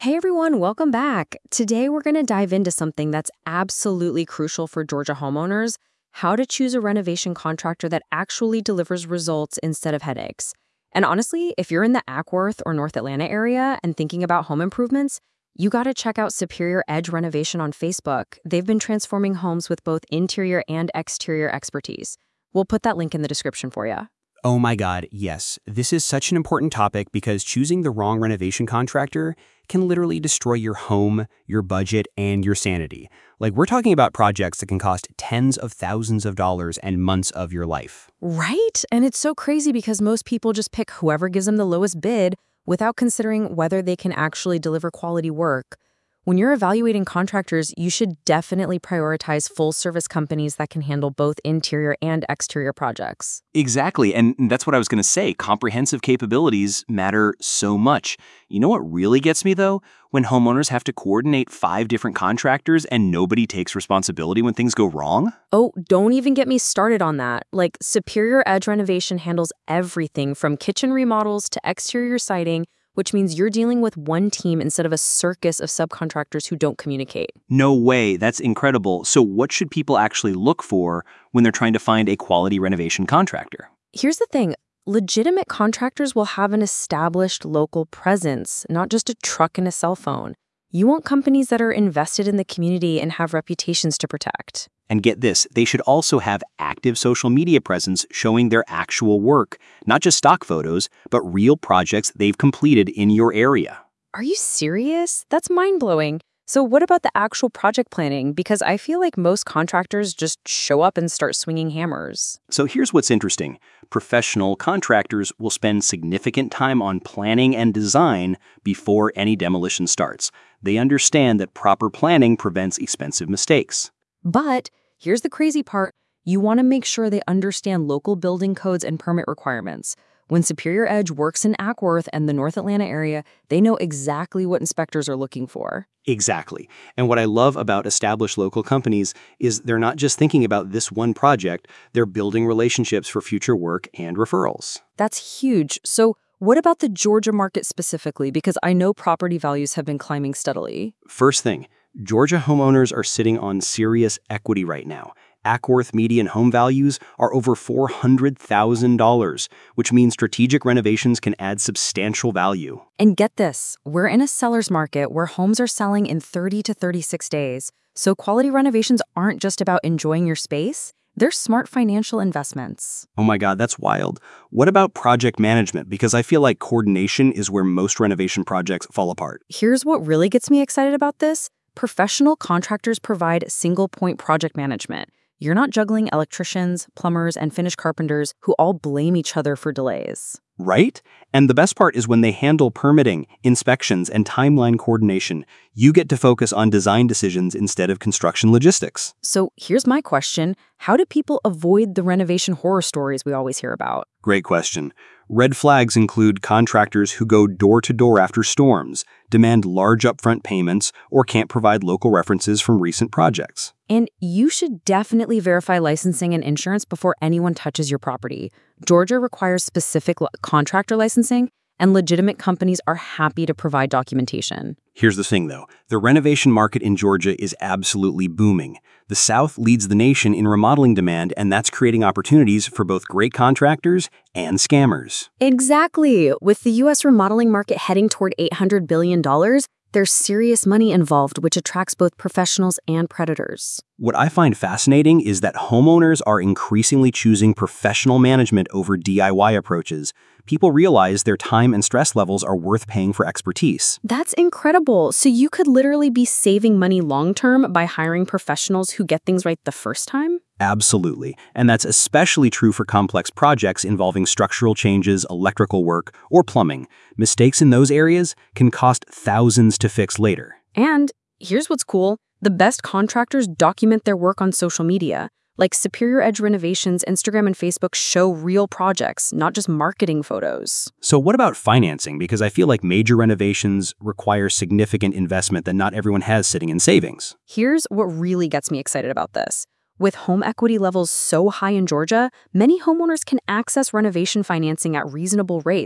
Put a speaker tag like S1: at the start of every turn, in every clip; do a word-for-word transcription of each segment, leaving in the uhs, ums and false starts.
S1: Hey everyone, welcome back. Today we're going to dive into something that's absolutely crucial for Georgia homeowners: how to choose a renovation contractor that actually delivers results instead of headaches. And honestly, if you're in the Ackworth or North Atlanta area and thinking about home improvements, you got to check out Superior Edge Renovation on Facebook. They've been transforming homes with both interior and exterior expertise. We'll put that link in the description for you.
S2: Oh my God, yes. This is such an important topic because choosing the wrong renovation contractor can literally destroy your home, your budget, and your sanity. Like, we're talking about projects that can cost tens of thousands of dollars and months of your life.
S1: Right? And it's so crazy because most people just pick whoever gives them the lowest bid without considering whether they can actually deliver quality work. When you're evaluating contractors, you should definitely prioritize full-service companies that can handle both interior and exterior projects.
S3: Exactly, and that's what I was going to say. Comprehensive capabilities matter so much. You know what really gets me, though? When homeowners have to coordinate five different contractors and nobody takes responsibility when things go wrong?
S1: Oh, don't even get me started on that. Like, Superior Edge Renovation handles everything from kitchen remodels to exterior siding, which means you're dealing with one team instead of a circus of subcontractors who don't communicate.
S3: No way, that's incredible. So what should people actually look for when they're trying to find a quality renovation contractor?
S1: Here's the thing. Legitimate contractors will have an established local presence, not just a truck and a cell phone. You want companies that are invested in the community and have reputations to protect.
S3: And get this, they should also have active social media presence showing their actual work, not just stock photos, but real projects they've completed in your area.
S1: Are you serious? That's mind-blowing. So what about the actual project planning? Because I feel like most contractors just show up and start swinging hammers.
S3: So here's what's interesting. Professional contractors will spend significant time on planning and design before any demolition starts. They understand that proper planning prevents expensive mistakes.
S1: But here's the crazy part. You want to make sure they understand local building codes and permit requirements. When Superior Edge works in Ackworth and the North Atlanta area, they know exactly what inspectors are looking for.
S3: Exactly. And what I love about established local companies is they're not just thinking about this one project, they're building relationships for future work and referrals.
S1: That's huge. So what about the Georgia market specifically? Because I know property values have been climbing steadily.
S3: First thing, Georgia homeowners are sitting on serious equity right now. Ackworth median home values are over four hundred thousand dollars, which means strategic renovations can add substantial value.
S1: And get this, we're in a seller's market where homes are selling in thirty to thirty-six days. So quality renovations aren't just about enjoying your space, they're smart financial investments.
S3: Oh my God, that's wild. What about project management? Because I feel like coordination is where most renovation projects fall apart.
S1: Here's what really gets me excited about this. Professional contractors provide single-point project management. You're not juggling electricians, plumbers, and finish carpenters who all blame each other for delays.
S3: Right? And the best part is when they handle permitting, inspections, and timeline coordination, you get to focus on design decisions instead of construction logistics.
S1: So here's my question. How do people avoid the renovation horror stories we always hear about?
S3: Great question. Red flags include contractors who go door to door after storms, demand large upfront payments, or can't provide local references from recent projects.
S1: And you should definitely verify licensing and insurance before anyone touches your property. Georgia requires specific lo- contractor licensing, and legitimate companies are happy to provide documentation.
S3: Here's the thing, though. The renovation market in Georgia is absolutely booming. The South leads the nation in remodeling demand, and that's creating opportunities for both great contractors and scammers.
S1: Exactly. With the U S remodeling market heading toward eight hundred billion dollars, there's serious money involved, which attracts both professionals and predators.
S3: What I find fascinating is that homeowners are increasingly choosing professional management over D I Y approaches. People realize their time and stress levels are worth paying for expertise.
S1: That's incredible. So you could literally be saving money long-term by hiring professionals who get things right the first time?
S3: Absolutely. And that's especially true for complex projects involving structural changes, electrical work, or plumbing. Mistakes in those areas can cost thousands to fix later.
S1: And here's what's cool. The best contractors document their work on social media. Like Superior Edge Renovations, Instagram and Facebook show real projects, not just marketing photos.
S3: So what about financing? Because I feel like major renovations require significant investment that not everyone has sitting in savings.
S1: Here's what really gets me excited about this. With home equity levels so high in Georgia, many homeowners can access renovation financing at reasonable rates.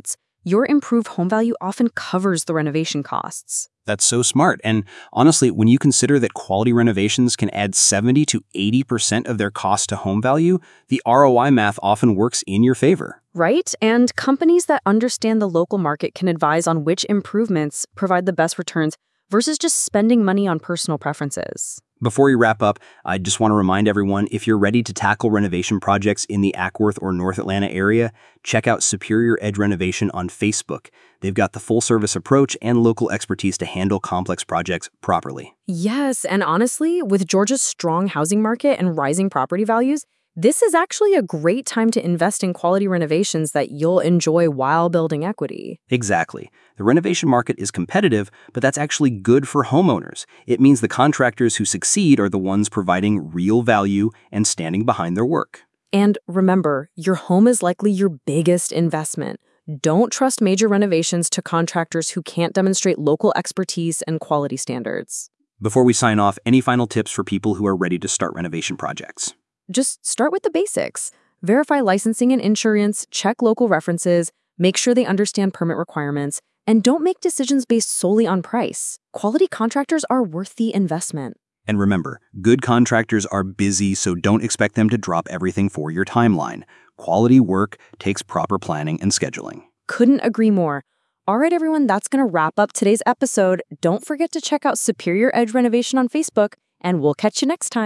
S1: your improved home value often covers the renovation costs.
S2: That's so smart. And honestly, when you consider that quality renovations can add seventy to eighty percent of their cost to home value, the R O I math often works in your favor.
S1: Right? And companies that understand the local market can advise on which improvements provide the best returns versus just spending money on personal preferences.
S2: Before we wrap up, I just want to remind everyone, if you're ready to tackle renovation projects in the Acworth or North Atlanta area, check out Superior Edge Renovation on Facebook. They've got the full-service approach and local expertise to handle complex projects properly.
S1: Yes, and honestly, with Georgia's strong housing market and rising property values, this is actually a great time to invest in quality renovations that you'll enjoy while building equity.
S2: Exactly. The renovation market is competitive, but that's actually good for homeowners. It means the contractors who succeed are the ones providing real value and standing behind their work.
S1: And remember, your home is likely your biggest investment. Don't trust major renovations to contractors who can't demonstrate local expertise and quality standards.
S2: Before we sign off, any final tips for people who are ready to start renovation projects?
S1: Just start with the basics. Verify licensing and insurance, check local references, make sure they understand permit requirements, and don't make decisions based solely on price. Quality contractors are worth the investment.
S2: And remember, good contractors are busy, so don't expect them to drop everything for your timeline. Quality work takes proper planning and scheduling.
S1: Couldn't agree more. All right, everyone, that's going to wrap up today's episode. Don't forget to check out Superior Edge Renovation on Facebook, and we'll catch you next time.